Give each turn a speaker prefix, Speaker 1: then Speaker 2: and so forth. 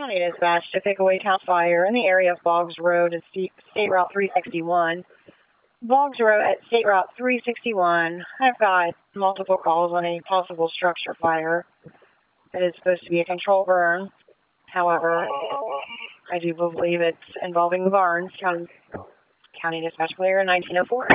Speaker 1: County Dispatch to Pickaway Town Fire in the area of Boggs Road at State Route 361. Boggs Road at State Route 361. I've got multiple calls on a possible structure fire. It is supposed to be a control burn. However, I do believe it's involving the barns. County Dispatch Clear 1904.